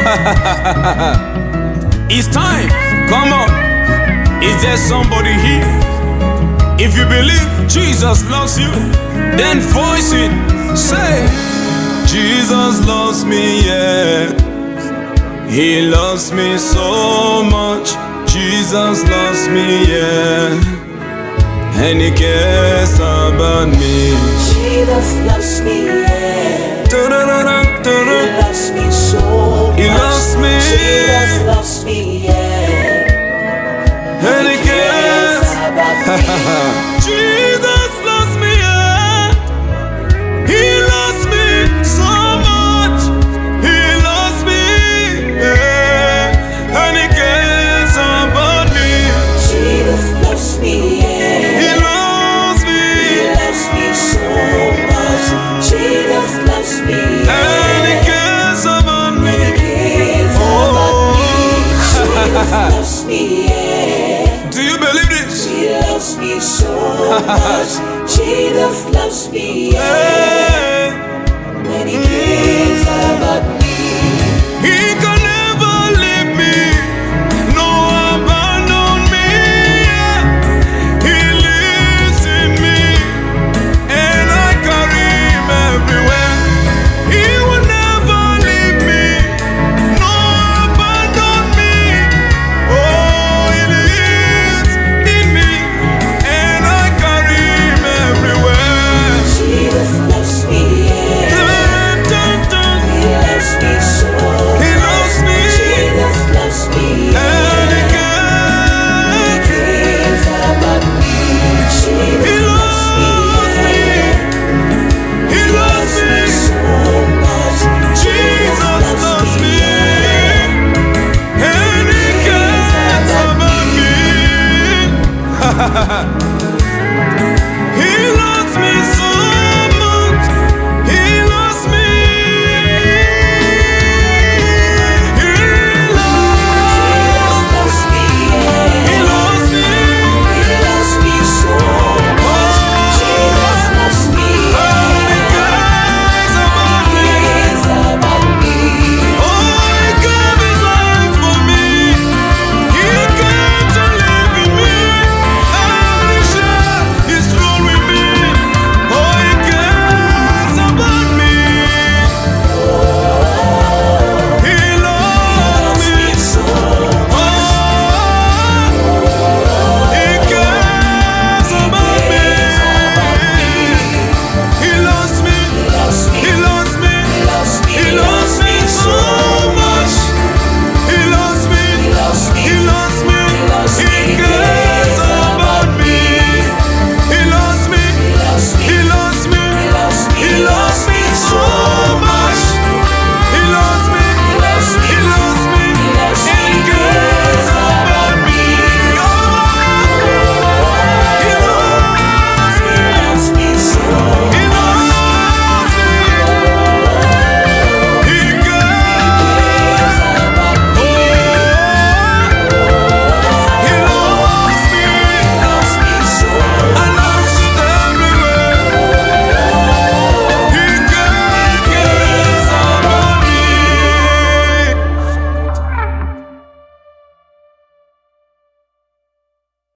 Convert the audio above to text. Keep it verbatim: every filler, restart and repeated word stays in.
It's time. Come on. Is there somebody here? If you believe Jesus loves you, then voice it. Say, Jesus loves me, yeah. He loves me so much. Jesus loves me, yeah. And he cares about me. Jesus loves me, yeah. Da-da-da-da, da-da. He loves me so much. He loves me. Jesus loves me, yeah. And he cares about me. Jesus loves me, yeah. He loves me so much. He loves me, yeah. And he cares about me. Jesus loves me, yeah. He loves me. He loves me so much. Jesus loves me, yeah. And he cares about me. He cares about me. Jesus loves me, yeah. Do you believe this? He loves me so much. Jesus loves me, yeah. Hey. And he cares about me. He can never leave me, no abandon me. He lives in me, and I carry him everywhere. He will never leave me, no abandon me. Oh, he lives in me, and I carry him everywhere. Jesus loves me, yeah. Dun, dun, dun. He loves me so